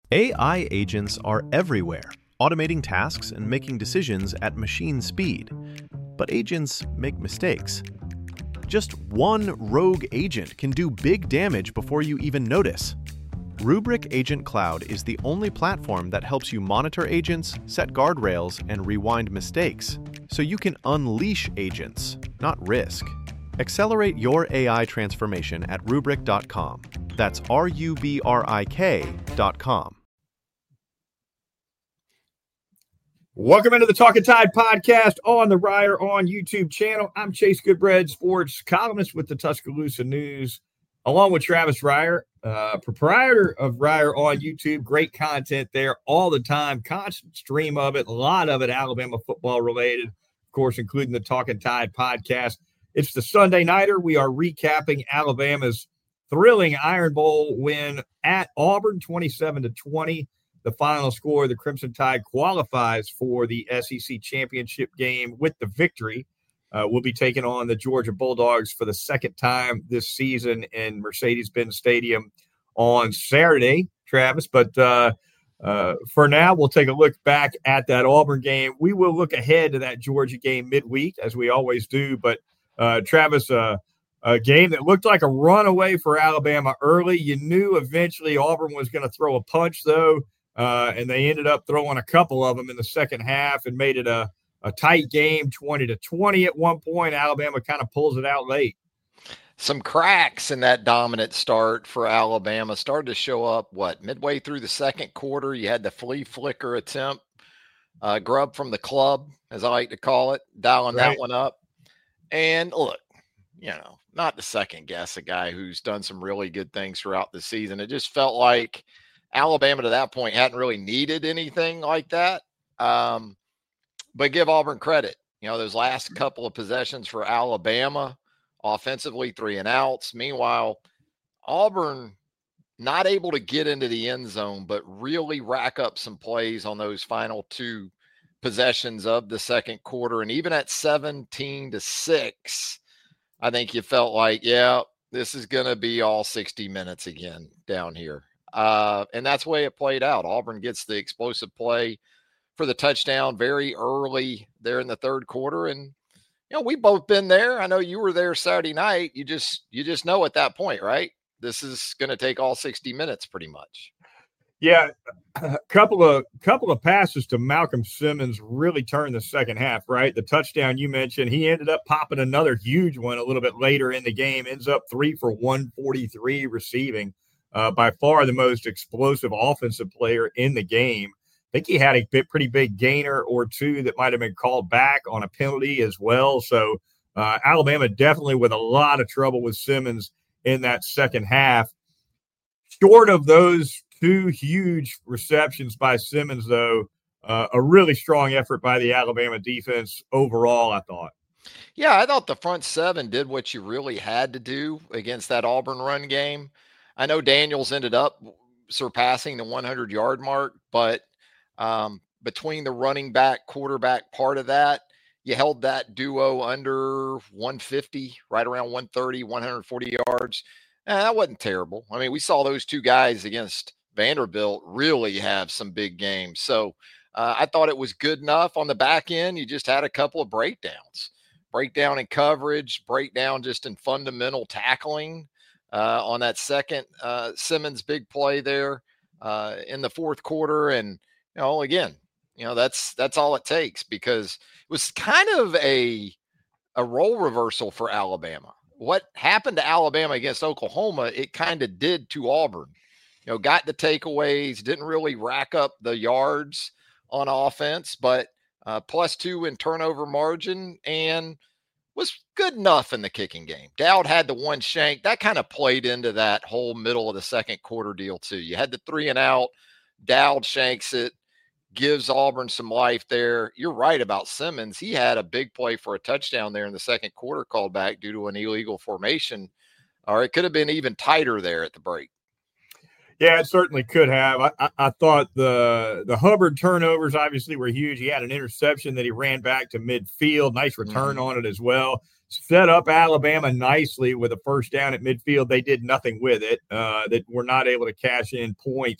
AI agents are everywhere, automating tasks and making decisions at machine speed. But agents make mistakes. Just one rogue agent can do big damage before you even notice. Rubrik Agent Cloud is the only platform that helps you monitor agents, set guardrails, and rewind mistakes, so you can unleash agents, not risk. Accelerate your AI transformation at Rubrik.com. That's RUBRIK.com. Welcome into the Talking Tide podcast on the Ryder on YouTube channel. I'm Chase Goodbread, sports columnist with the Tuscaloosa News, along with Travis Reier, proprietor of Ryder on YouTube. Great content there all the time, constant stream of it, a lot of it Alabama football related, of course, including the Talking Tide podcast. It's the Sunday Nighter. We are recapping Alabama's thrilling Iron Bowl win at Auburn, 27-20. The final score, the Crimson Tide qualifies for the SEC championship game with the victory. We'll be taking on the Georgia Bulldogs for the second time this season in Mercedes-Benz Stadium on Saturday, Travis. But for now, we'll take a look back at that Auburn game. We will look ahead to that Georgia game midweek, as we always do. But, Travis, a game that looked like a runaway for Alabama early. You knew eventually Auburn was going to throw a punch, though. And they ended up throwing a couple of them in the second half and made it a tight game, 20-20 at one point. Alabama kind of pulls it out late. Some cracks in that dominant start for Alabama started to show up, midway through the second quarter. You had the flea flicker attempt, grub from the club, as I like to call it, dialing that one up. And look, not to second guess a guy who's done some really good things throughout the season. It just felt like Alabama to that point hadn't really needed anything like that. But give Auburn credit. Those last couple of possessions for Alabama, offensively, 3 and outs. Meanwhile, Auburn not able to get into the end zone, but really rack up some plays on those final 2 possessions of the second quarter. And even at 17-6, I think you felt like, this is going to be all 60 minutes again down here. And that's the way it played out. Auburn gets the explosive play for the touchdown very early there in the third quarter. And, we've both been there. I know you were there Saturday night. You just know at that point, right? This is going to take all 60 minutes pretty much. Yeah. A couple of passes to Malcolm Simmons really turned the second half, right? The touchdown you mentioned, he ended up popping another huge one a little bit later in the game, ends up 3 for 143 receiving. By far the most explosive offensive player in the game. I think he had a pretty big gainer or 2 that might have been called back on a penalty as well. So Alabama definitely with a lot of trouble with Simmons in that second half. Short of those 2 huge receptions by Simmons, though, a really strong effort by the Alabama defense overall, I thought. Yeah, I thought the front 7 did what you really had to do against that Auburn run game. I know Daniels ended up surpassing the 100-yard mark, but between the running back, quarterback part of that, you held that duo under 150, right around 130, 140 yards. That wasn't terrible. I mean, we saw those 2 guys against Vanderbilt really have some big games. So I thought it was good enough. On the back end, you just had a couple of breakdowns. Breakdown in coverage, breakdown just in fundamental tackling. On that second Simmons big play there in the fourth quarter. And, again, that's all it takes, because it was kind of a role reversal for Alabama. What happened to Alabama against Oklahoma, it kind of did to Auburn. Got the takeaways, didn't really rack up the yards on offense, but +2 in turnover margin, and was good enough in the kicking game. Dowd had the one shank. That kind of played into that whole middle of the second quarter deal too. You had the 3 and out. Dowd shanks it, gives Auburn some life there. You're right about Simmons. He had a big play for a touchdown there in the second quarter called back due to an illegal formation. Or it could have been even tighter there at the break. Yeah, it certainly could have. I thought the Hubbard turnovers obviously were huge. He had an interception that he ran back to midfield. Nice return on it as well. Set up Alabama nicely with a first down at midfield. They did nothing with it. That were not able to cash in points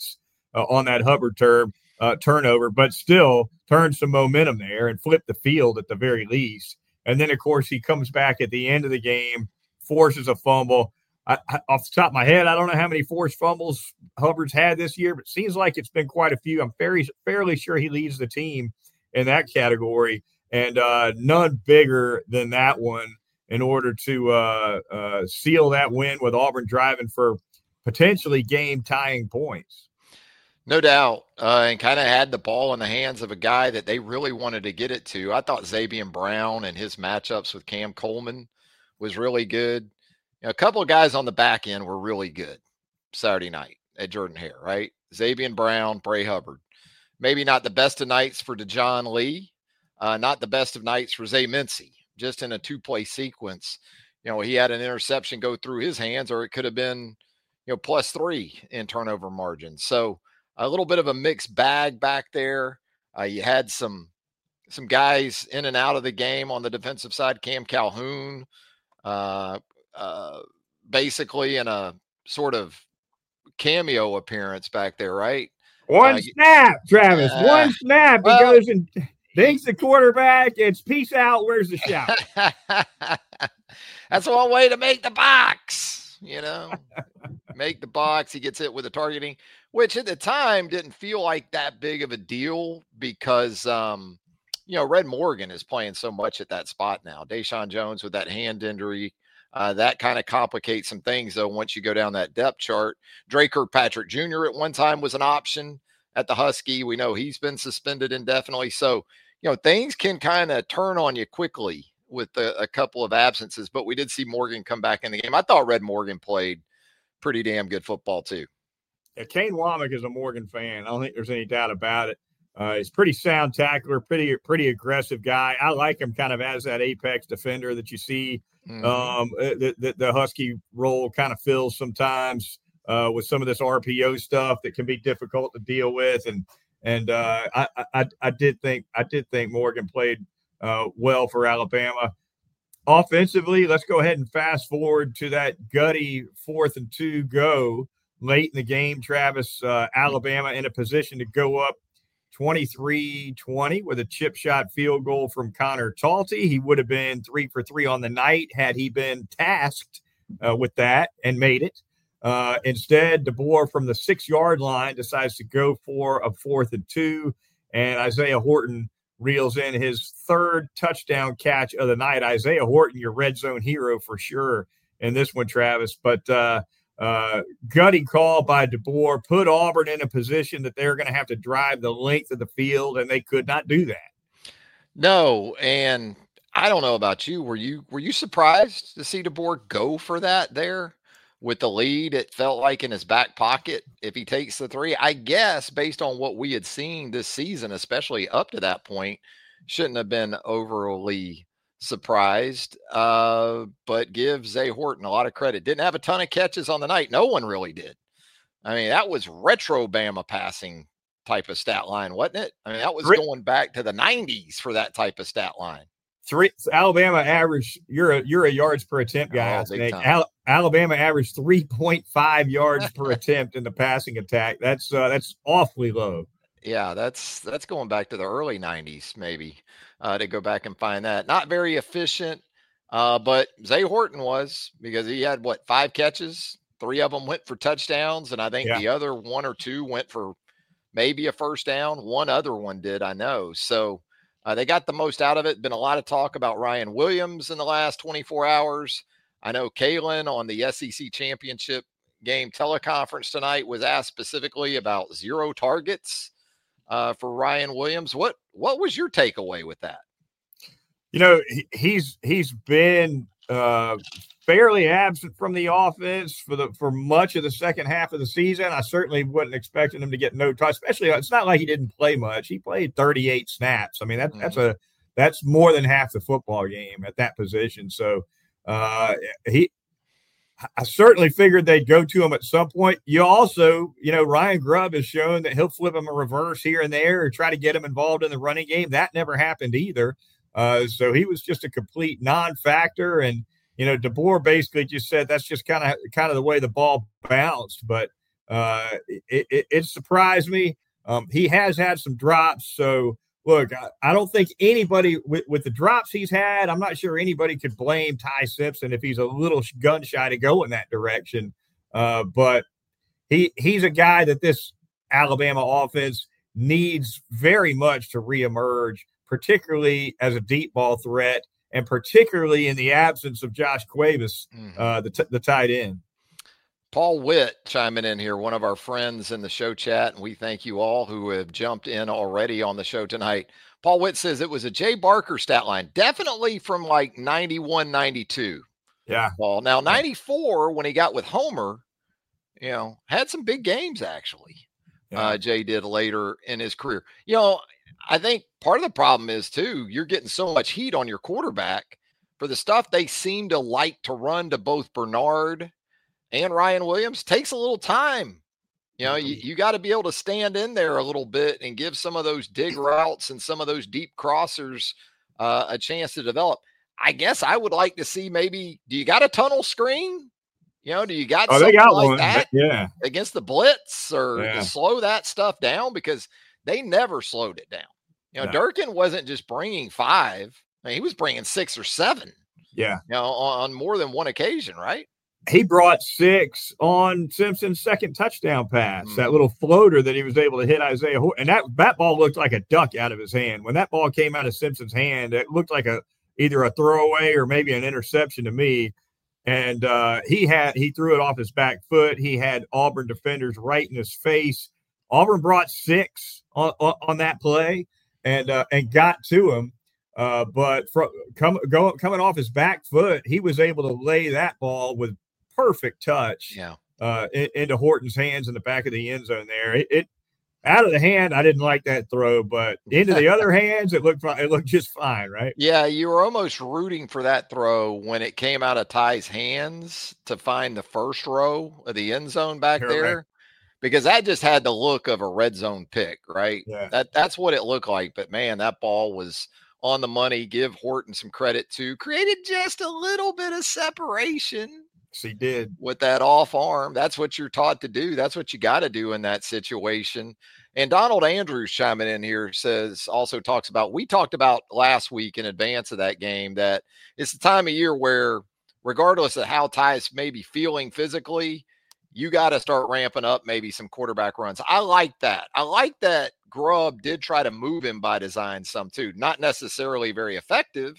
on that Hubbard turnover, but still turned some momentum there and flipped the field at the very least. And then, of course, he comes back at the end of the game, forces a fumble. Off the top of my head, I don't know how many forced fumbles Hubbard's had this year, but it seems like it's been quite a few. I'm fairly sure he leads the team in that category, and none bigger than that one in order to seal that win with Auburn driving for potentially game-tying points. No doubt, and kind of had the ball in the hands of a guy that they really wanted to get it to. I thought Zabian Brown and his matchups with Cam Coleman was really good. A couple of guys on the back end were really good Saturday night at Jordan-Hare, right? Zabian Brown, Bray Hubbard. Maybe not the best of nights for DeJohn Lee, not the best of nights for Zay Mincy, just in a two-play sequence. He had an interception go through his hands, or it could have been, +3 in turnover margin. So a little bit of a mixed bag back there. You had some guys in and out of the game on the defensive side. Cam Calhoun, basically in a sort of cameo appearance back there, right? One snap, Travis. One snap. He goes and dinks the quarterback. It's peace out. Where's the shout? That's one way to make the box, make the box. He gets hit with the targeting, which at the time didn't feel like that big of a deal because, Red Morgan is playing so much at that spot now. Deshaun Jones with that hand injury. That kind of complicates some things, though, once you go down that depth chart. Dre Kirkpatrick Jr. at one time was an option at the Husky. We know he's been suspended indefinitely. So, things can kind of turn on you quickly with a couple of absences. But we did see Morgan come back in the game. I thought Red Morgan played pretty damn good football, too. Yeah, Kane Womack is a Morgan fan. I don't think there's any doubt about it. He's pretty sound tackler, pretty aggressive guy. I like him kind of as that apex defender that you see. The Husky role kind of fills sometimes with some of this RPO stuff that can be difficult to deal with, and I did think Morgan played well for Alabama. Offensively, let's go ahead and fast forward to that gutty 4th and 2 go late in the game. Travis, Alabama in a position to go up 23-20 with a chip shot field goal from Connor Talty. He would have been 3 for 3 on the night had he been tasked with that and made it. Instead, DeBoer from the 6-yard line decides to go for a 4th and 2, and Isaiah Horton reels in his 3rd touchdown catch of the night. Isaiah Horton, your red zone hero for sure in this one, Travis. But gutty call by DeBoer put Auburn in a position that they're going to have to drive the length of the field, and they could not do that. No, and I don't know about you. Were you surprised to see DeBoer go for that there with the lead? It felt like in his back pocket if he takes the 3. I guess based on what we had seen this season, especially up to that point, shouldn't have been overly surprised, but give Zay Horton a lot of credit. Didn't have a ton of catches on the night. No one really did. I mean, that was retro Bama passing type of stat line, wasn't it? I mean, that was going back to the 90s for that type of stat line. Alabama average. You're a yards per attempt guy. Alabama averaged 3.5 yards per attempt in the passing attack. That's awfully low. Yeah, that's going back to the early 90s, maybe, to go back and find that. Not very efficient, but Zay Horton was, because he had, 5 catches? 3 of them went for touchdowns, and I think the other 1 or 2 went for maybe a first down. One other one did, I know. So they got the most out of it. Been a lot of talk about Ryan Williams in the last 24 hours. I know Kalen on the SEC championship game teleconference tonight was asked specifically about 0 targets for Ryan Williams. What was your takeaway with that? He's been fairly absent from the offense for much of the second half of the season. I certainly wasn't expecting him to get no touch, especially it's not like he didn't play much. He played 38 snaps. I mean, that's more than half the football game at that position. So I certainly figured they'd go to him at some point. You also, Ryan Grubb has shown that he'll flip him a reverse here and there or try to get him involved in the running game. That never happened either. So he was just a complete non-factor. And, DeBoer basically just said that's just kind of the way the ball bounced. But It surprised me. He has had some drops. So, look, I don't think anybody with the drops he's had, I'm not sure anybody could blame Ty Simpson if he's a little gun shy to go in that direction. But he's a guy that this Alabama offense needs very much to reemerge, particularly as a deep ball threat, and particularly in the absence of Josh Cuevas, the tight end. Paul Witt chiming in here, one of our friends in the show chat, and we thank you all who have jumped in already on the show tonight. Paul Witt says it was a Jay Barker stat line, definitely from like 91, 92. Yeah. Paul. Now, 94, when he got with Homer, had some big games, actually. Yeah. Jay did later in his career. I think part of the problem is, too, you're getting so much heat on your quarterback for the stuff they seem to like to run to both Bernard and Ryan Williams. Takes a little time. You got to be able to stand in there a little bit and give some of those dig routes and some of those deep crossers a chance to develop. I guess I would like to see maybe, do you got a tunnel screen? Do you got something like that against the blitz or to slow that stuff down? Because they never slowed it down. Durkin wasn't just bringing 5. I mean, he was bringing 6 or 7. Yeah. On more than one occasion, right? He brought 6 on Simpson's second touchdown pass, that little floater that he was able to hit Isaiah Horton. And that ball looked like a duck out of his hand. When that ball came out of Simpson's hand, it looked like either a throwaway or maybe an interception to me. And he threw it off his back foot. He had Auburn defenders right in his face. Auburn brought 6 on that play and got to him. But coming off his back foot, he was able to lay that ball with perfect touch into Horton's hands in the back of the end zone there. It out of the hand, I didn't like that throw, but into the other hands, it looked just fine, right? Yeah, you were almost rooting for that throw when it came out of Ty's hands to find the first row of the end zone back there, right. Because that just had the look of a red zone pick, right? Yeah. That's what it looked like. But man, that ball was on the money. Give Horton some credit too. Created just a little bit of separation. He did with that off arm. That's what you're taught to do. That's what you got to do in that situation. And Donald Andrews chiming in here talks about, we talked about last week in advance of that game, that it's the time of year where regardless of how Ty's may be feeling physically, you got to start ramping up maybe some quarterback runs. I like that. I like that Grubb did try to move him by design some too. Not necessarily very effective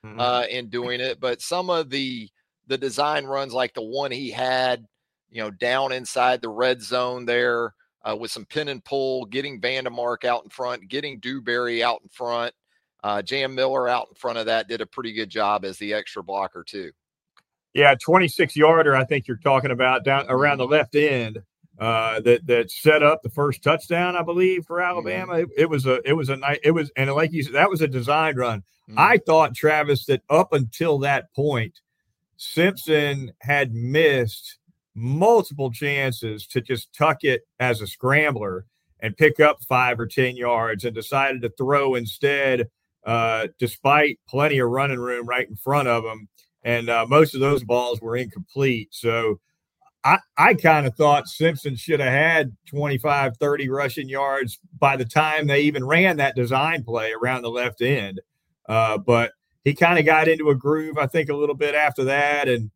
in doing it, but some of the design runs like the one he had, down inside the red zone there with some pin and pull, getting Vandemark out in front, getting Dewberry out in front, Jam Miller out in front of that, did a pretty good job as the extra blocker too. Yeah, 26-yarder, I think you're talking about down around the left end that set up the first touchdown, I believe, for Alabama. It was and like you said, that was a design run. I thought, Travis, that up until that point, Simpson had missed multiple chances to just tuck it as a scrambler and pick up 5 or 10 yards, and decided to throw instead, despite plenty of running room right in front of him. And most of those balls were incomplete. So I kind of thought Simpson should have had 25, 30 rushing yards by the time they even ran that design play around the left end. But he kind of got into a groove, I think, a little bit after that. And,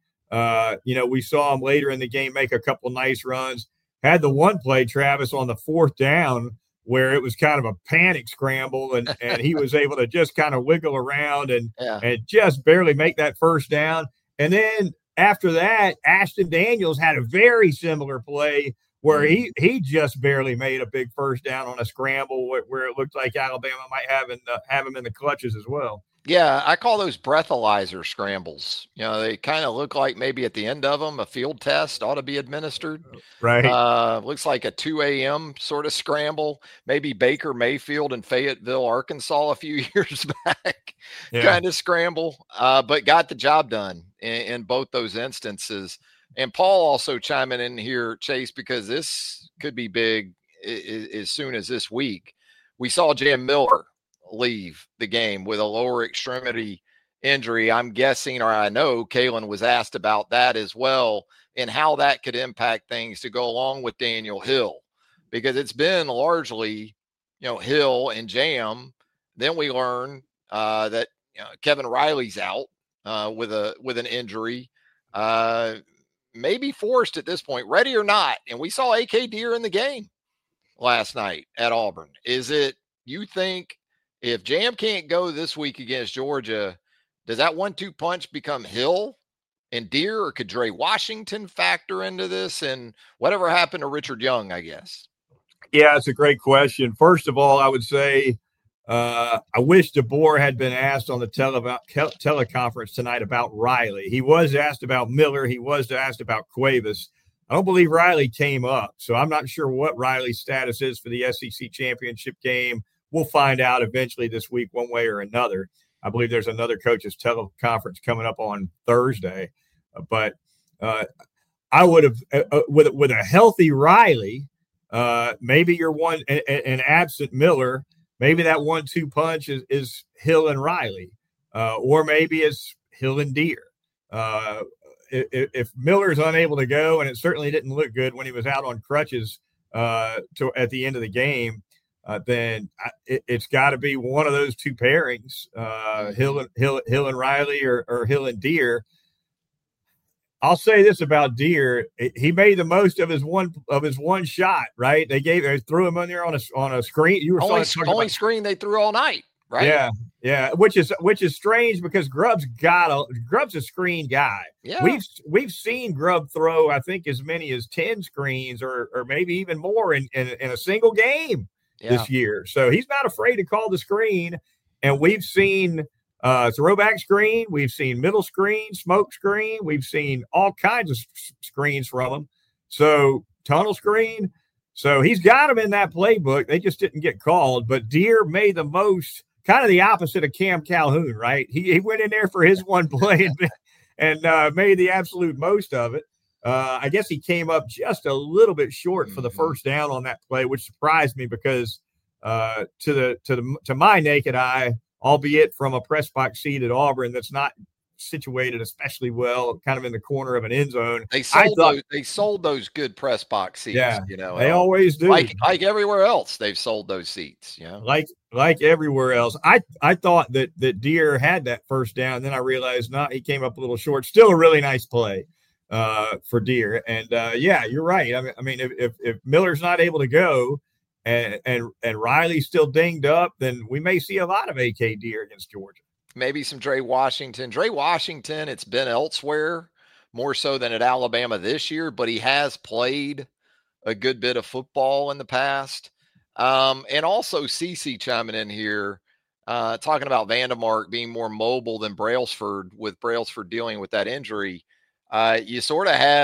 we saw him later in the game make a couple nice runs. Had the one play, Travis, on the 4th down where it was kind of a panic scramble, and he was able to just kind of wiggle around and just barely make that first down. And then after that, Ashton Daniels had a very similar play where he just barely made a big first down on a scramble where it looked like Alabama might have him in the clutches as well. Yeah, I call those breathalyzer scrambles. They kind of look like maybe at the end of them, a field test ought to be administered. Right. Looks like a 2 a.m. sort of scramble. Maybe Baker Mayfield in Fayetteville, Arkansas a few years back kind of scramble, but got the job done in both those instances. And Paul also chiming in here, Chase, because this could be big as soon as this week. We saw Jam Miller leave the game with a lower extremity injury. I'm guessing, or I know Kalen was asked about that as well, and how that could impact things to go along with Daniel Hill, because it's been largely, Hill and Jam. Then we learn that Kevin Riley's out with an injury, maybe forced at this point, ready or not. And we saw AK Deer in the game last night at Auburn. Is it, you think, if Jam can't go this week against Georgia, does that 1-2 punch become Hill and Deer, or could Dre Washington factor into this? And whatever happened to Richard Young, I guess? Yeah, it's a great question. First of all, I would say I wish DeBoer had been asked on the teleconference tonight about Riley. He was asked about Miller. He was asked about Cuevas. I don't believe Riley came up, so I'm not sure what Riley's status is for the SEC championship game. We'll find out eventually this week, one way or another. I believe there's another coaches teleconference coming up on Thursday. But I would have, with a healthy Riley, maybe you're an absent Miller. Maybe that 1-2 punch is Hill and Riley, or maybe it's Hill and Deer. If Miller's unable to go, and it certainly didn't look good when he was out on crutches at the end of the game, then it's got to be one of those two pairings, Hill and Riley, or Hill and Deer. I'll say this about Deer: he made the most of his one shot. Right? They threw him in there on a screen. You were only screen they threw all night. Right? Yeah. Which is strange, because Grubb's a screen guy. Yeah. We've seen Grubb throw, I think, as many as 10 screens or maybe even more in a single game this year. So he's not afraid to call the screen, and we've seen throwback screen. We've seen middle screen, smoke screen. We've seen all kinds of screens from him. So tunnel screen. So he's got them in that playbook. They just didn't get called. But Deer made the most, kind of the opposite of Cam Calhoun, right? He went in there for his one play and made the absolute most of it. I guess he came up just a little bit short for the first down on that play, which surprised me, because to my naked eye, albeit from a press box seat at Auburn that's not situated especially well, kind of in the corner of an end zone. They sold those good press box seats. Yeah, they always do. Like everywhere else, they've sold those seats. Like everywhere else. I thought that Deer had that first down. Then I realized he came up a little short. Still a really nice play for Deer. And you're right. I mean, if Miller's not able to go, and Riley's still dinged up, then we may see a lot of AK Deer against Georgia. Maybe some Dre Washington. Dre Washington, it's been elsewhere more so than at Alabama this year, but he has played a good bit of football in the past. And also CeCe chiming in here, talking about Vandemark being more mobile than Brailsford, with Brailsford dealing with that injury. You sort of had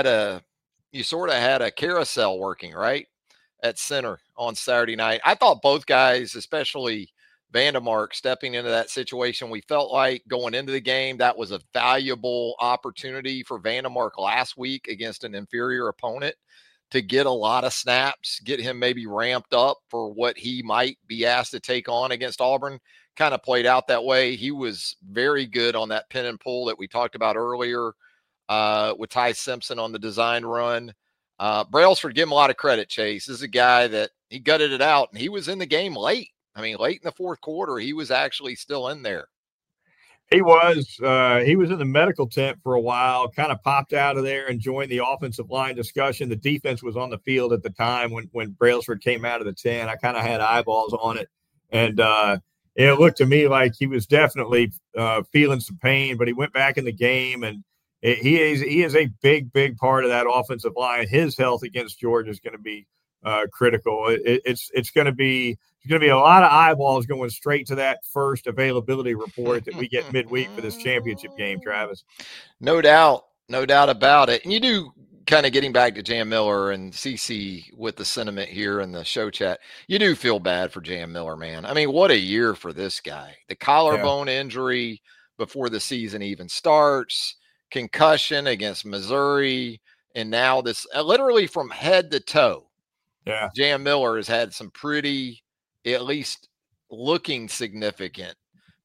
a carousel working, right, at center on Saturday night. I thought both guys, especially Vandemark, stepping into that situation, we felt like going into the game, that was a valuable opportunity for Vandemark last week against an inferior opponent to get a lot of snaps, get him maybe ramped up for what he might be asked to take on against Auburn. Kind of played out that way. He was very good on that pin and pull that we talked about earlier with Ty Simpson on the design run. Brailsford, give him a lot of credit, Chase. This is a guy that he gutted it out, and he was in the game late. I mean, late in the fourth quarter, he was actually still in there. He was in the medical tent for a while, kind of popped out of there and joined the offensive line discussion. The defense was on the field at the time when Brailsford came out of the tent. I kind of had eyeballs on it, and it looked to me like he was definitely feeling some pain, but he went back in the game, and he is a big part of that offensive line. His health against Georgia is going to be critical. It's going to be a lot of eyeballs going straight to that first availability report that we get midweek for this championship game, Travis. No doubt about it. And you do, kind of getting back to Jam Miller and CeCe with the sentiment here in the show chat, you do feel bad for Jam Miller, man. I mean, what a year for this guy. The collarbone injury before the season even starts, concussion against Missouri, and now this literally from head to toe. Yeah. Jam Miller has had some pretty, at least looking significant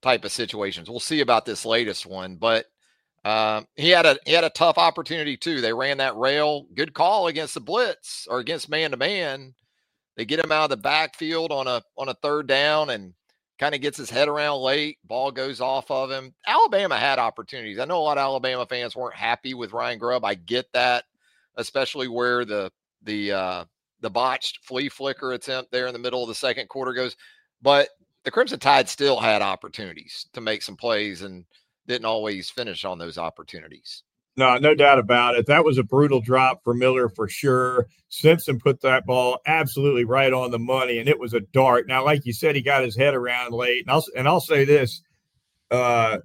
type of situations. We'll see about this latest one, but he had a tough opportunity too. They ran that rail, good call against the blitz or against man-to-man. They get him out of the backfield on a third down and kind of gets his head around late. Ball goes off of him. Alabama had opportunities. I know a lot of Alabama fans weren't happy with Ryan Grubb. I get that, especially where the botched flea flicker attempt there in the middle of the second quarter goes. But the Crimson Tide still had opportunities to make some plays and didn't always finish on those opportunities. No doubt about it. That was a brutal drop for Miller for sure. Simpson put that ball absolutely right on the money, and it was a dart. Now, like you said, he got his head around late. And I'll say this, as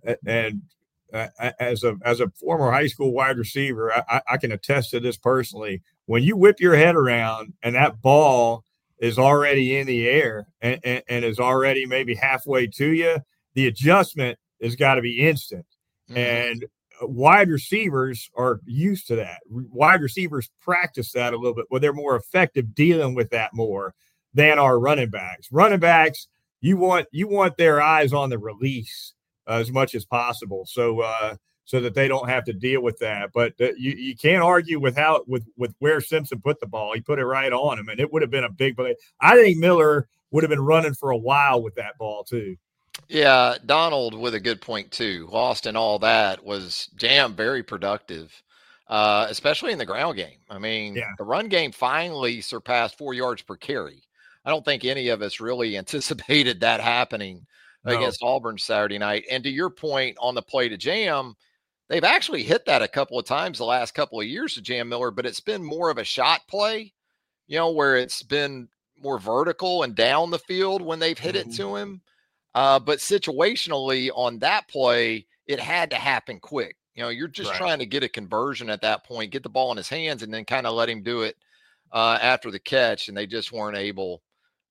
a former high school wide receiver, I can attest to this personally. When you whip your head around and that ball is already in the air and is already maybe halfway to you, the adjustment has got to be instant. Mm-hmm. And wide receivers are used to that. Wide receivers practice that a little bit, but they're more effective dealing with that more than our running backs. Running backs, you want their eyes on the release as much as possible, so that they don't have to deal with that. But you can't argue with where Simpson put the ball. He put it right on him, and it would have been a big play. I think Miller would have been running for a while with that ball too. Yeah, Donald with a good point too. Lost in all that was Jam very productive, especially in the ground game. I mean, The run game finally surpassed 4 yards per carry. I don't think any of us really anticipated that happening against Auburn Saturday night. And to your point on the play to Jam, they've actually hit that a couple of times the last couple of years to Jam Miller, but it's been more of a shot play, where it's been more vertical and down the field when they've hit it to him. But situationally on that play, it had to happen quick. You're just trying to get a conversion at that point, get the ball in his hands, and then kind of let him do it after the catch. And they just weren't able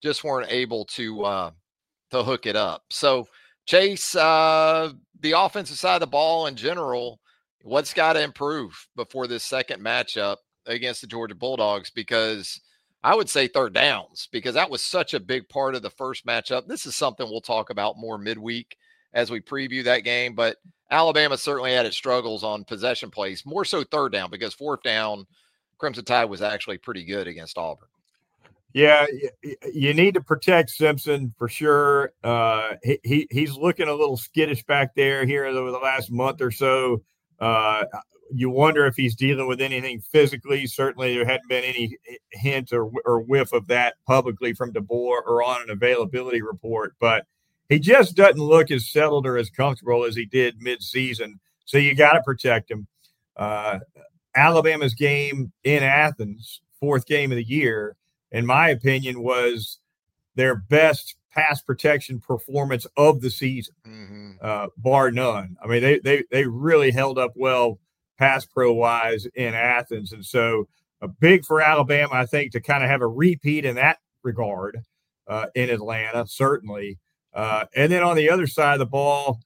to hook it up. So Chase, the offensive side of the ball in general, what's got to improve before this second matchup against the Georgia Bulldogs? Because I would say third downs, because that was such a big part of the first matchup. This is something we'll talk about more midweek as we preview that game. But Alabama certainly had its struggles on possession plays, more so third down, because fourth down, Crimson Tide was actually pretty good against Auburn. Yeah, you need to protect Simpson for sure. He's looking a little skittish back there here over the last month or so. You wonder if he's dealing with anything physically. Certainly there hadn't been any hint or whiff of that publicly from DeBoer or on an availability report, but he just doesn't look as settled or as comfortable as he did mid-season. So you got to protect him. Alabama's game in Athens, fourth game of the year, in my opinion, was their best pass protection performance of the season, bar none. I mean, they really held up well pass pro wise in Athens. And so big for Alabama, I think, to kind of have a repeat in that regard in Atlanta, certainly. And then on the other side of the ball,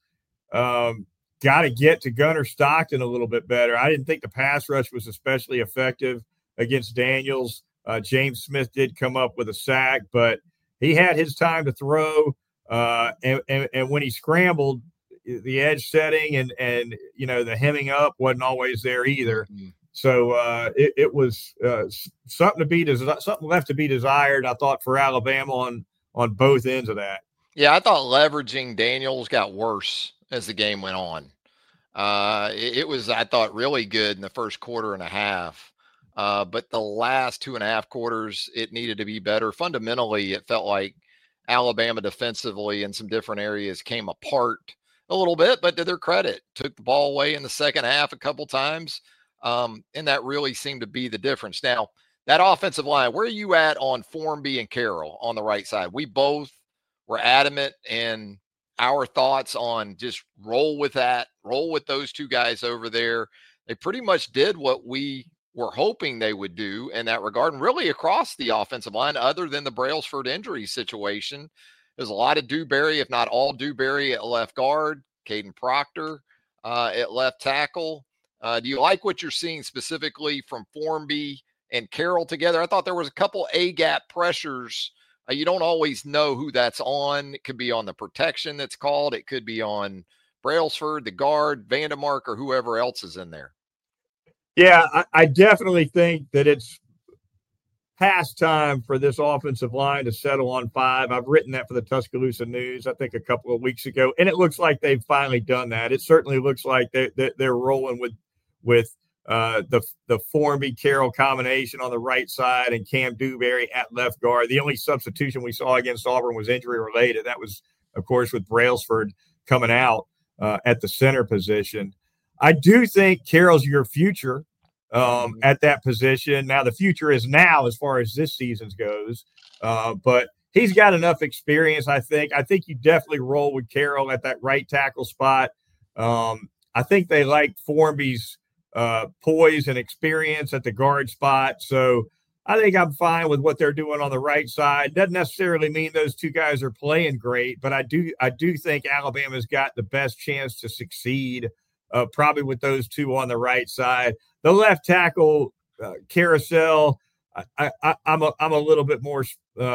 got to get to Gunnar Stockton a little bit better. I didn't think the pass rush was especially effective against Daniels. James Smith did come up with a sack, but he had his time to throw. And when he scrambled, the edge setting and the hemming up wasn't always there either. So it was something left to be desired, I thought, for Alabama on both ends of that. Yeah, I thought leveraging Daniels got worse as the game went on. It was, I thought, really good in the first quarter and a half. But the last 2.5 quarters, it needed to be better. Fundamentally, it felt like Alabama defensively in some different areas came apart a little bit, but to their credit, took the ball away in the second half a couple times. And that really seemed to be the difference. Now, that offensive line, where are you at on Formby and Carroll on the right side? We both were adamant in our thoughts on just roll with those two guys over there. They pretty much did what we were hoping they would do in that regard, and really across the offensive line, other than the Brailsford injury situation. There's a lot of Dewberry, if not all Dewberry, at left guard, Caden Proctor at left tackle. Do you like what you're seeing specifically from Formby and Carroll together? I thought there was a couple A-gap pressures You don't always know who that's on. It could be on the protection that's called. It could be on Brailsford, the guard, Vandemark, or whoever else is in there. Yeah, I definitely think that it's past time for this offensive line to settle on 5. I've written that for the Tuscaloosa News, I think, a couple of weeks ago, and it looks like they've finally done that. It certainly looks like they're rolling with the Formby Carroll combination on the right side and Cam Dewberry at left guard. The only substitution we saw against Auburn was injury related. That was, of course, with Brailsford coming out at the center position. I do think Carroll's your future at that position. Now, the future is now as far as this season goes, but he's got enough experience, I think. I think you definitely roll with Carroll at that right tackle spot. I think they like Formby's poise and experience at the guard spot. So I think I'm fine with what they're doing on the right side. Doesn't necessarily mean those two guys are playing great, but I do think Alabama's got the best chance to succeed, probably with those two on the right side. The left tackle, Carousel, I'm a little bit more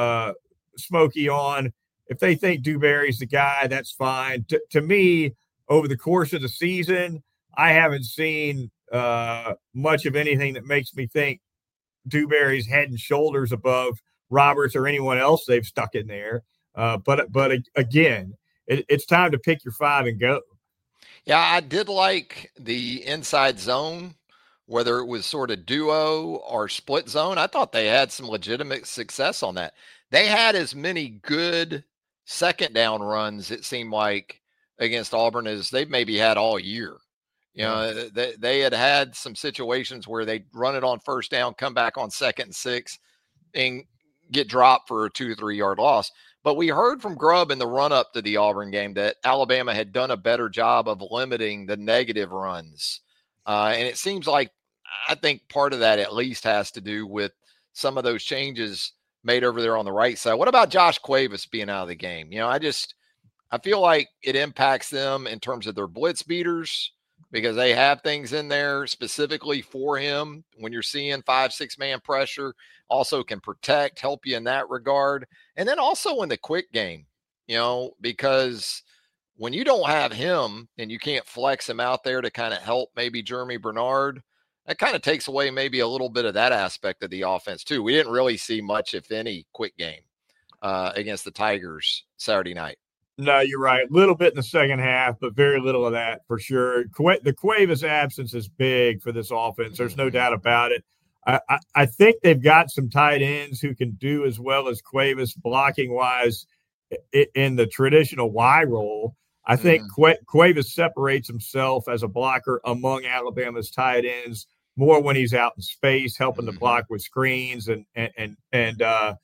smoky on. If they think Dewberry's the guy, that's fine. To me, over the course of the season, I haven't seen much of anything that makes me think Dewberry's head and shoulders above Roberts or anyone else they've stuck in there. But again, it's time to pick your 5 and go. Yeah, I did like the inside zone, whether it was sort of duo or split zone. I thought they had some legitimate success on that. They had as many good second down runs, it seemed like, against Auburn as they've maybe had all year. You know, they had some situations where they'd run it on first down, come back on 2nd and 6, and get dropped for a 2 or 3 yard loss. But we heard from Grubb in the run up to the Auburn game that Alabama had done a better job of limiting the negative runs. And it seems like, I think part of that at least has to do with some of those changes made over there on the right side. What about Josh Cuevas being out of the game? You know, I feel like it impacts them in terms of their blitz beaters, because they have things in there specifically for him when you're seeing 5-6 man pressure. Also can protect, help you in that regard. And then also in the quick game, you know, because when you don't have him and you can't flex him out there to kind of help maybe Jeremy Bernard, that kind of takes away maybe a little bit of that aspect of the offense too. We didn't really see much, if any, quick game against the Tigers Saturday night. No, you're right. A little bit in the second half, but very little of that for sure. The Cuevas absence is big for this offense. There's no doubt about it. I think they've got some tight ends who can do as well as Cuevas blocking-wise in the traditional Y role. I think Cuevas separates himself as a blocker among Alabama's tight ends more when he's out in space, helping to block with screens and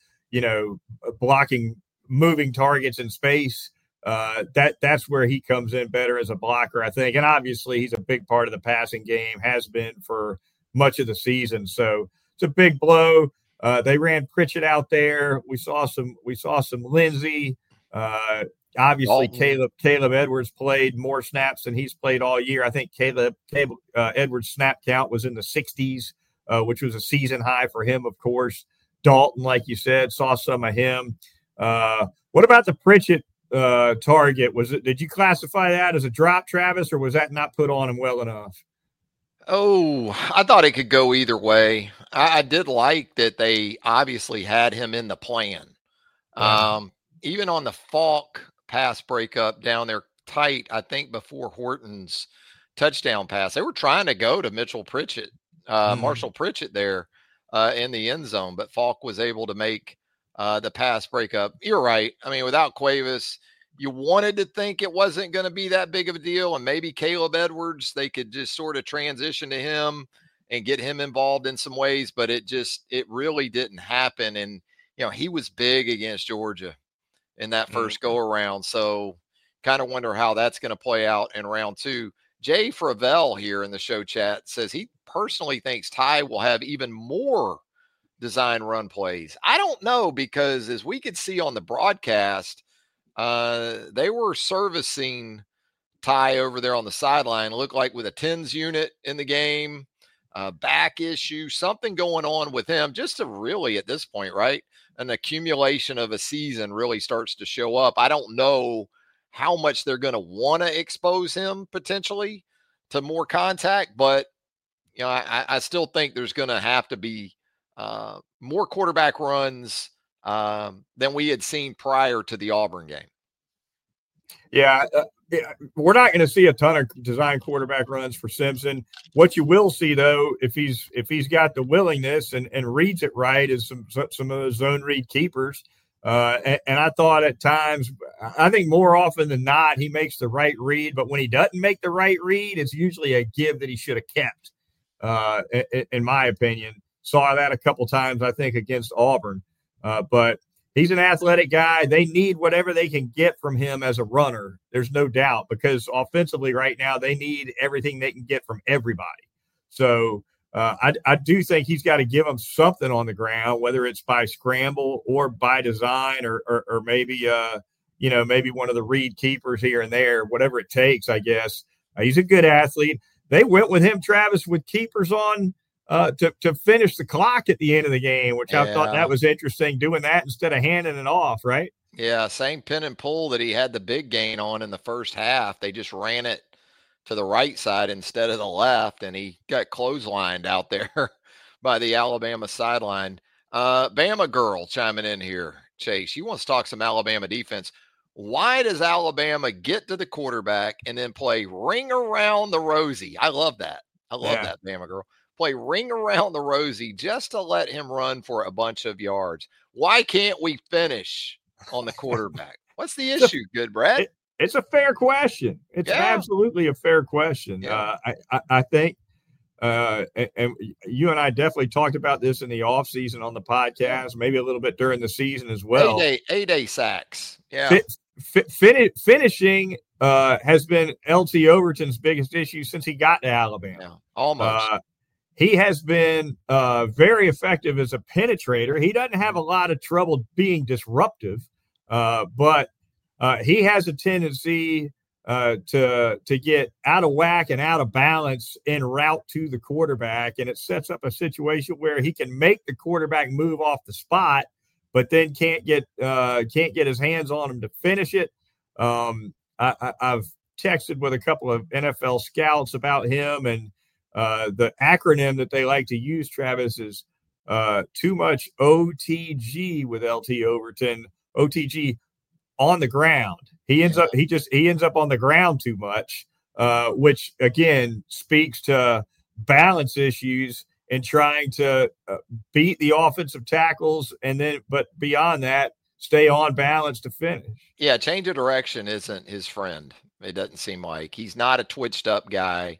blocking moving targets in space. That's where he comes in better as a blocker, I think. And obviously he's a big part of the passing game, has been for much of the season. So it's a big blow. They ran Pritchett out there. We saw some Lindsey. Obviously Caleb Edwards played more snaps than he's played all year. I think Caleb Edwards' snap count was in the 60s, which was a season high for him, of course. Dalton, like you said, saw some of him. What about the Pritchett target? Did you classify that as a drop, Travis, or was that not put on him well enough? Oh, I thought it could go either way. I did like that they obviously had him in the plan. Even on the Falk pass breakup down there tight, I think before Horton's touchdown pass, they were trying to go to Mitchell Pritchett, Marshall Pritchett there in the end zone, but Falk was able to make the pass breakup. You're right. I mean, without Cuevas, you wanted to think it wasn't going to be that big of a deal, and maybe Caleb Edwards, they could just sort of transition to him and get him involved in some ways, but it really didn't happen. And, you know, he was big against Georgia in that first go around. So kind of wonder how that's going to play out in round 2. Jay Fravel here in the show chat says he personally thinks Ty will have even more design run plays. I don't know, because as we could see on the broadcast, they were servicing Ty over there on the sideline. It looked like with a TENS unit in the game, back issue, something going on with him, just to really, at this point, right, an accumulation of a season really starts to show up. I don't know how much they're going to want to expose him potentially to more contact, but I still think there's going to have to be more quarterback runs than we had seen prior to the Auburn game. Yeah, we're not going to see a ton of design quarterback runs for Simpson. What you will see, though, if he's got the willingness and reads it right, is some of those zone read keepers. And I thought at times, I think more often than not, he makes the right read. But when he doesn't make the right read, it's usually a give that he should have kept, in my opinion. Saw that a couple times, I think, against Auburn. But he's an athletic guy. They need whatever they can get from him as a runner. There's no doubt, because offensively right now, they need everything they can get from everybody. So I do think he's got to give them something on the ground, whether it's by scramble or by design, or maybe, maybe one of the read keepers here and there, whatever it takes, I guess. He's a good athlete. They went with him, Travis, with keepers on to finish the clock at the end of the game, which I thought that was interesting, doing that instead of handing it off, right? Yeah, same pin and pull that he had the big gain on in the first half. They just ran it to the right side instead of the left, and he got clotheslined out there by the Alabama sideline. Bama girl chiming in here, Chase. She wants to talk some Alabama defense. Why does Alabama get to the quarterback and then play ring around the rosy? I love that. I love that, Bama girl. Play ring around the rosy just to let him run for a bunch of yards. Why can't we finish on the quarterback? What's the issue, good Brad? It's a fair question. It's absolutely a fair question. Yeah. I think, and you and I definitely talked about this in the offseason on the podcast, maybe a little bit during the season as well. A-day sacks. Yeah. Finishing has been LT Overton's biggest issue since he got to Alabama. Yeah, almost. He has been very effective as a penetrator. He doesn't have a lot of trouble being disruptive, but he has a tendency to get out of whack and out of balance en route to the quarterback, and it sets up a situation where he can make the quarterback move off the spot, but then can't get his hands on him to finish it. I've texted with a couple of NFL scouts about him, and the acronym that they like to use, Travis, is too much OTG with LT Overton. OTG on the ground. He ends up on the ground too much, which again speaks to balance issues and trying to beat the offensive tackles, but beyond that, stay on balance to finish. Yeah, change of direction isn't his friend. It doesn't seem like. He's not a twitched up guy.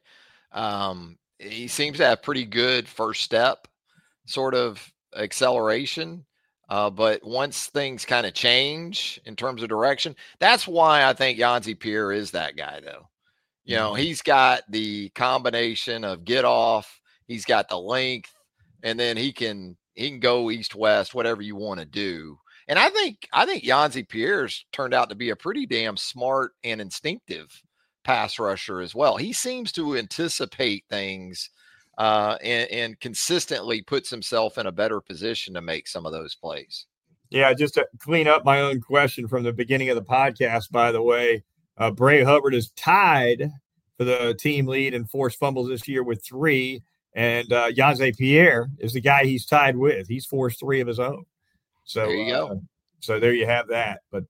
He seems to have pretty good first step sort of acceleration. But once things kind of change in terms of direction, that's why I think Yhonzae Pierre is that guy, though. He's got the combination of get off, he's got the length, and then he can go east-west, whatever you want to do. And I think Yhonzae Pierre's turned out to be a pretty damn smart and instinctive pass rusher as well. He seems to anticipate things and consistently puts himself in a better position to make some of those plays. Yeah, just to clean up my own question from the beginning of the podcast, by the way, Bray Hubbard is tied for the team lead in forced fumbles this year with 3, and Yhonzae Pierre is the guy he's tied with. He's forced 3 of his own. So there you go. So there you have that. But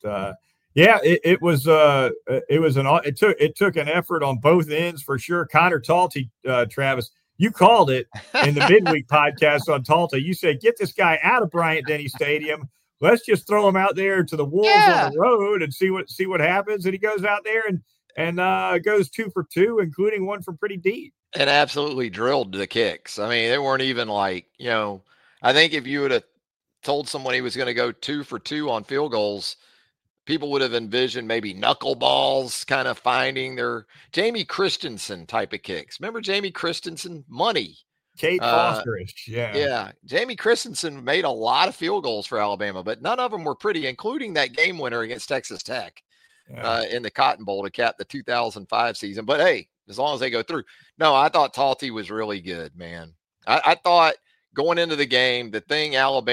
it took an effort on both ends for sure. Connor Talty, Travis, you called it in the midweek podcast on Talty. You said, get this guy out of Bryant-Denny Stadium. Let's just throw him out there to the wolves on the road and see what happens. And he goes out there and goes 2 for 2, including one from pretty deep. And absolutely drilled the kicks. I mean, they weren't even like, I think if you would have told someone he was going to go 2 for 2 on field goals, people would have envisioned maybe knuckleballs kind of finding their Jamie Christensen type of kicks. Remember Jamie Christensen? Money. Kate Fosterish. Yeah. Jamie Christensen made a lot of field goals for Alabama, but none of them were pretty, including that game winner against Texas Tech in the Cotton Bowl to cap the 2005 season. But hey, as long as they go through. No, I thought Talty was really good, man. I thought going into the game, the thing Alabama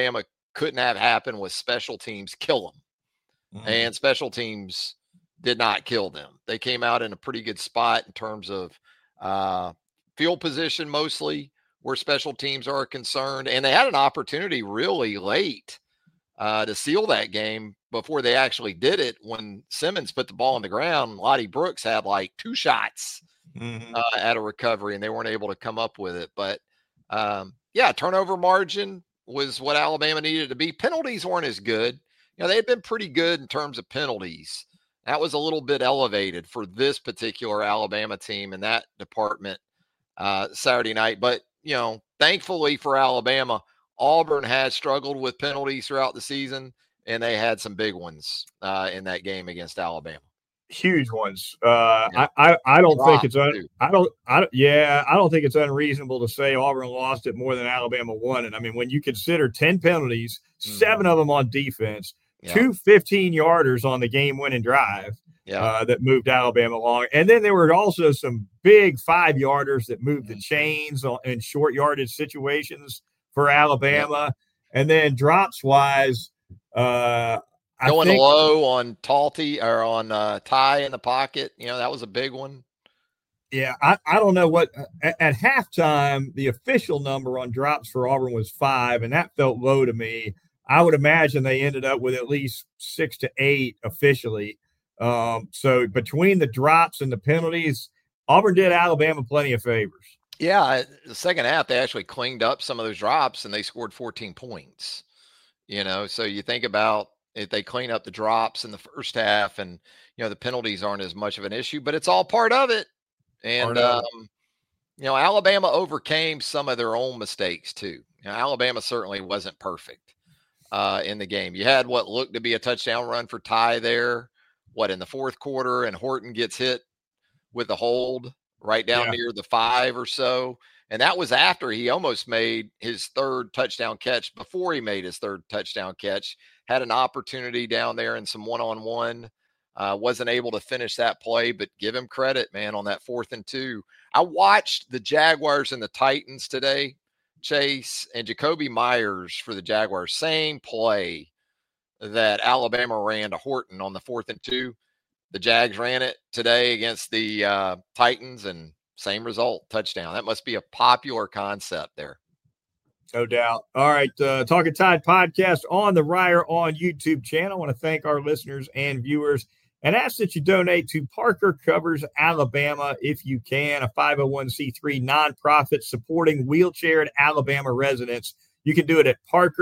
couldn't have happened with special teams kill them. And special teams did not kill them. They came out in a pretty good spot in terms of field position, mostly where special teams are concerned. And they had an opportunity really late to seal that game before they actually did it. When Simmons put the ball on the ground, Lottie Brooks had like 2 shots at a recovery, and they weren't able to come up with it. But turnover margin was what Alabama needed to be. Penalties weren't as good. They had been pretty good in terms of penalties. That was a little bit elevated for this particular Alabama team in that department Saturday night. But, thankfully for Alabama, Auburn has struggled with penalties throughout the season, and they had some big ones in that game against Alabama. Huge ones. I don't think it's I don't think it's unreasonable to say Auburn lost it more than Alabama won it. I mean, when you consider 10 penalties, 7 of them on defense, 2 15-yarders on the game-winning drive that moved Alabama along, and then there were also some big 5-yarders that moved the chains in short yardage situations for Alabama, and then drops wise. Going low on Talty or on Ty in the pocket, that was a big one. Yeah, I don't know what at halftime the official number on drops for Auburn was 5, and that felt low to me. I would imagine they ended up with at least 6 to 8 officially. So between the drops and the penalties, Auburn did Alabama plenty of favors. Yeah, the second half they actually cleaned up some of those drops and they scored 14 points. So you think about if they clean up the drops in the first half, and the penalties aren't as much of an issue, but it's all part of it. And Alabama overcame some of their own mistakes too. Alabama certainly wasn't perfect in the game. You had what looked to be a touchdown run for Ty there, in the fourth quarter, and Horton gets hit with a hold right down near the 5 or so. And that was after he almost made his 3rd touchdown catch. Before he made his 3rd touchdown catch, had an opportunity down there in some one-on-one. Wasn't able to finish that play, but give him credit, man, on that 4th and 2. I watched the Jaguars and the Titans today, Chase, and Jacoby Myers for the Jaguars. Same play that Alabama ran to Horton on the 4th and 2. The Jags ran it today against the Titans, and same result, touchdown. That must be a popular concept there. No doubt. All right. Talking Tide podcast on the Ryer on YouTube channel. I want to thank our listeners and viewers and ask that you donate to Parker Covers Alabama if you can, a 501c3 nonprofit supporting wheelchaired Alabama residents. You can do it at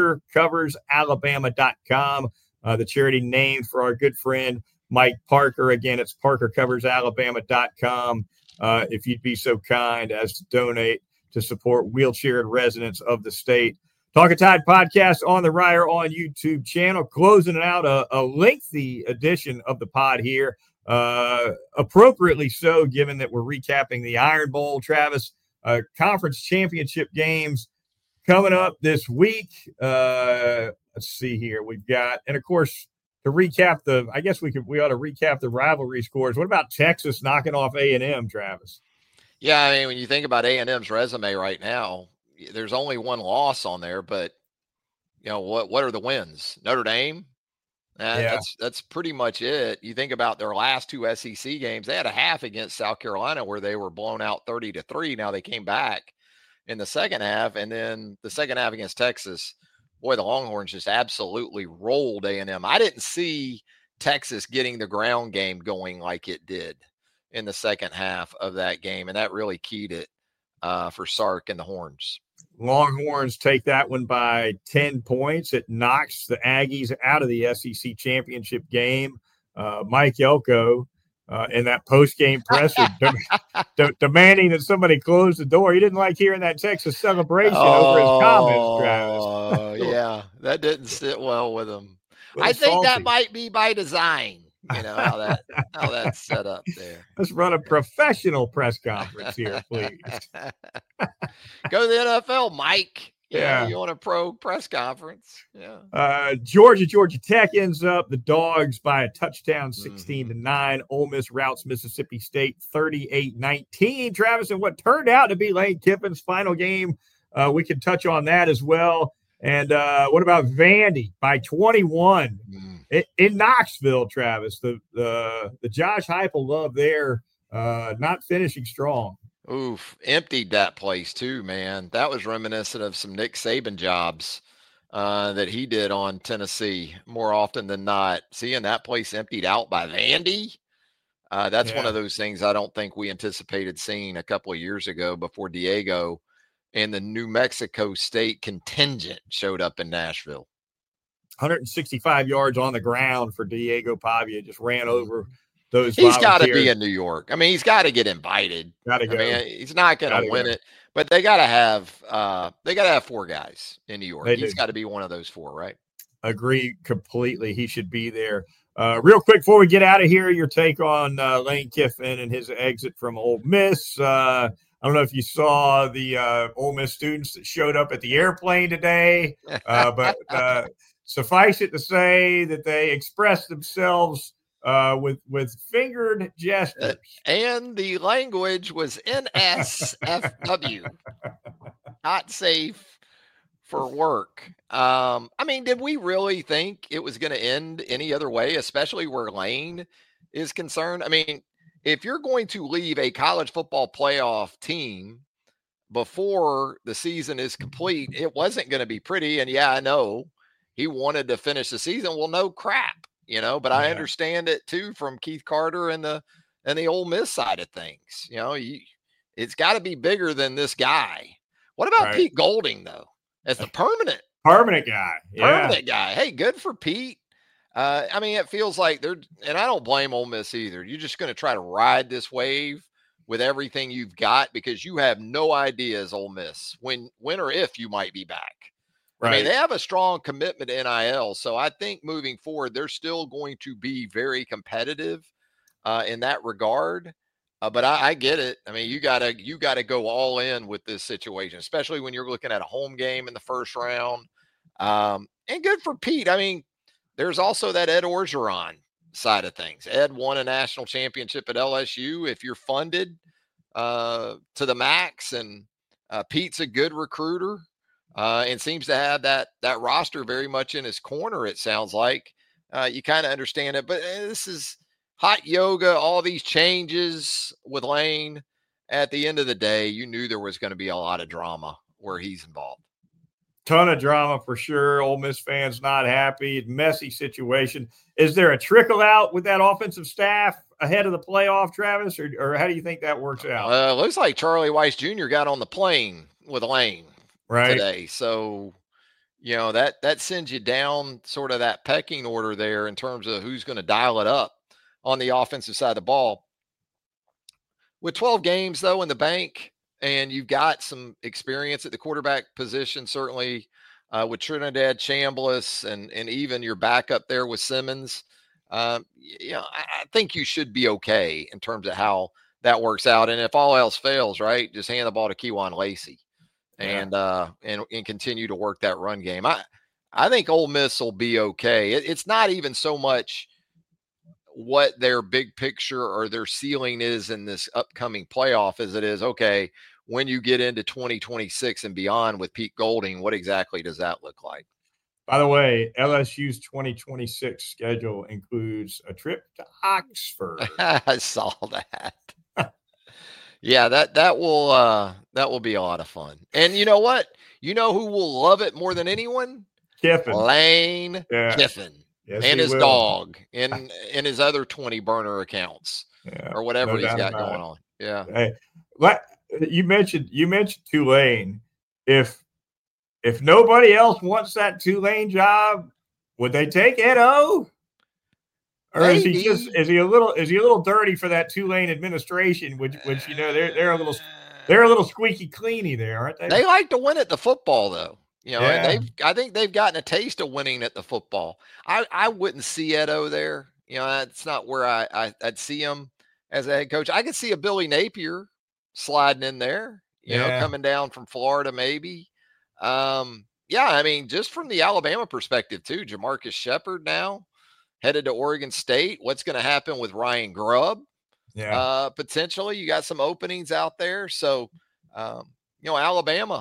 parkercoversalabama.com, the charity named for our good friend Mike Parker. Again, it's parkercoversalabama.com. If you'd be so kind as to donate to support wheelchaired residents of the state. Talking Tide podcast on the Ryer on YouTube channel, closing it out a lengthy edition of the pod here, appropriately so, given that we're recapping the Iron Bowl, Travis, conference championship games coming up this week. Let's see here. We've got, and of course, to recap we ought to recap the rivalry scores. What about Texas knocking off A&M, Travis? Yeah, I mean, when you think about A&M's resume right now, there's only one loss on there, but what are the wins? Notre Dame? That's pretty much it. You think about their last 2 SEC games, they had a half against South Carolina where they were blown out 30-3. Now they came back in the second half, and then the second half against Texas, boy, the Longhorns just absolutely rolled A&M. I didn't see Texas getting the ground game going like it did in the second half of that game, and that really keyed it for Sark and the Horns. Longhorns take that one by 10 points. It knocks the Aggies out of the SEC championship game. Mike Elko in that post-game presser demanding that somebody close the door. He didn't like hearing that Texas celebration over his comments, Travis. Oh, yeah. That didn't sit well with him. I think that might be by design. How that's set up there. Let's run a professional press conference here, please. Go to the NFL, Mike. You want a pro press conference? Yeah. Georgia Tech ends up the Dogs by a touchdown, 16-9. Ole Miss routs Mississippi State 38-19. Travis, and what turned out to be Lane Kiffin's final game. We can touch on that as well. And what about Vandy by 21 in Knoxville, Travis? The Josh Heupel love there, not finishing strong. Oof, emptied that place too, man. That was reminiscent of some Nick Saban jobs that he did on Tennessee more often than not. Seeing that place emptied out by Vandy, that's one of those things I don't think we anticipated seeing a couple of years ago before Diego and the New Mexico State contingent showed up in Nashville. 165 yards on the ground for Diego Pavia, just ran over those. He's got to be in New York. I mean, he's got to get invited. Got to go. I mean, he's not going to win it, but they got to have 4 guys in New York. He's got to be one of those 4, right? Agree completely. He should be there. Real quick before we get out of here, your take on Lane Kiffin and his exit from Ole Miss. I don't know if you saw the Ole Miss students that showed up at the airplane today, but suffice it to say that they expressed themselves with fingered gestures. And the language was NSFW, not safe for work. I mean, did we really think it was going to end any other way, especially where Lane is concerned? I mean, if you're going to leave a college football playoff team before the season is complete, it wasn't going to be pretty. And yeah, I know he wanted to finish the season. Well, no crap, but I understand it too from Keith Carter and the Ole Miss side of things. It's got to be bigger than this guy. What about Pete Golding though? As the permanent guy. Permanent guy. Hey, good for Pete. I mean, it feels like and I don't blame Ole Miss either. You're just going to try to ride this wave with everything you've got because you have no idea as Ole Miss when or if you might be back. Right. I mean, they have a strong commitment to NIL. So I think moving forward, they're still going to be very competitive in that regard. But I get it. I mean, you gotta go all in with this situation, especially when you're looking at a home game in the first round. And good for Pete. I mean, there's also that Ed Orgeron side of things. Ed won a national championship at LSU. If you're funded to the max, and Pete's a good recruiter and seems to have that roster very much in his corner, it sounds like. You kind of understand it. But this is hot yoga, all these changes with Lane. At the end of the day, you knew there was going to be a lot of drama where he's involved. Ton of drama for sure. Ole Miss fans not happy. Messy situation. Is there a trickle out with that offensive staff ahead of the playoff, Travis, or how do you think that works out? Looks like Charlie Weiss Jr. got on the plane with Lane today. So, that sends you down sort of that pecking order there in terms of who's going to dial it up on the offensive side of the ball. With 12 games, though, in the bank, and you've got some experience at the quarterback position, certainly with Trinidad Chambliss and even your backup there with Simmons. I think you should be okay in terms of how that works out. And if all else fails, right, just hand the ball to Kewan Lacey and continue to work that run game. I think Ole Miss will be okay. It's not even so much what their big picture or their ceiling is in this upcoming playoff as it is, okay, when you get into 2026 and beyond with Pete Golding, what exactly does that look like? By the way, LSU's 2026 schedule includes a trip to Oxford. I saw that. Yeah, that will be a lot of fun. And you know what? You know who will love it more than anyone? Kiffin. Lane Kiffin. Yes, and his dog and his other 20 burner accounts or whatever he's got going on. Yeah. Hey, you mentioned Tulane. If nobody else wants that Tulane job, would they take Ed O? Or is he a little dirty for that Tulane administration? Which they're a little squeaky cleany there, aren't they? They like to win at the football though. I think they've gotten a taste of winning at the football. I wouldn't see Ed O there. That's not where I'd see him as a head coach. I could see a Billy Napier sliding in there, coming down from Florida maybe. I mean, just from the Alabama perspective too, Jamarcus Shepard now headed to Oregon State. What's going to happen with Ryan Grubb? Potentially you got some openings out there. So, Alabama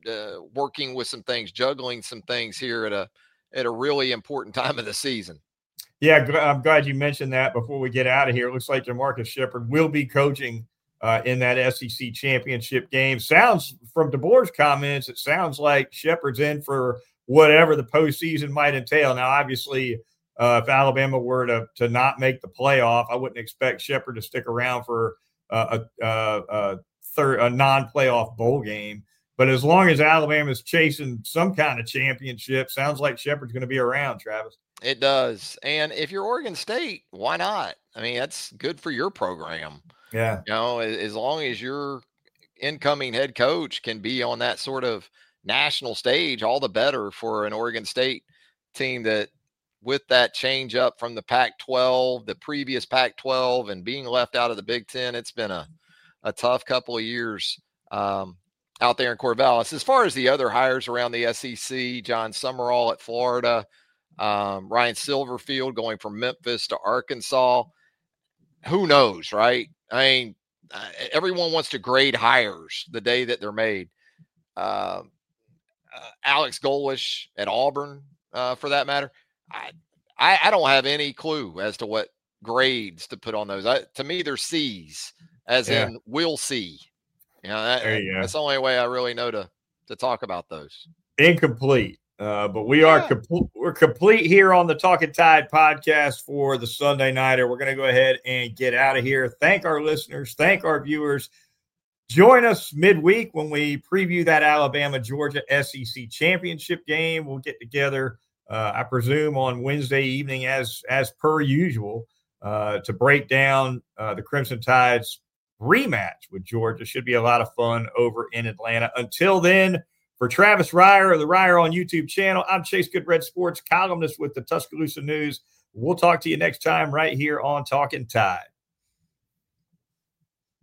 working with some things, juggling some things here at a really important time of the season. Yeah, I'm glad you mentioned that before we get out of here. It looks like Jamarcus Shepherd will be coaching in that SEC championship game. Sounds, from DeBoer's comments, it sounds like Shepherd's in for whatever the postseason might entail. Now, obviously, if Alabama were to not make the playoff, I wouldn't expect Shepherd to stick around for a non-playoff bowl game. But as long as Alabama's chasing some kind of championship, sounds like Shepherd's going to be around, Travis. It does. And if you're Oregon State, why not? I mean, that's good for your program. Yeah. You know, as long as your incoming head coach can be on that sort of national stage, all the better for an Oregon State team that, with that change up from the Pac-12, the previous Pac-12, and being left out of the Big Ten, it's been a tough couple of years out there in Corvallis. As far as the other hires around the SEC, John Summerall at Florida, Ryan Silverfield going from Memphis to Arkansas. Who knows, right? I mean, everyone wants to grade hires the day that they're made. Alex Golesh at Auburn, for that matter. I don't have any clue as to what grades to put on those. To me, they're C's, as in we'll see. You know, that's the only way I really know to talk about those. Incomplete. But we're complete here on the Talking Tide podcast for the Sunday Nighter. We're going to go ahead and get out of here. Thank our listeners. Thank our viewers. Join us midweek when we preview that Alabama-Georgia SEC championship game. We'll get together, I presume, on Wednesday evening as per usual to break down the Crimson Tide's rematch with Georgia. Should be a lot of fun over in Atlanta. Until then, for Travis Reier of the Reier on YouTube channel, I'm Chase Goodbread, sports columnist with the Tuscaloosa News. We'll talk to you next time right here on Talking Tide.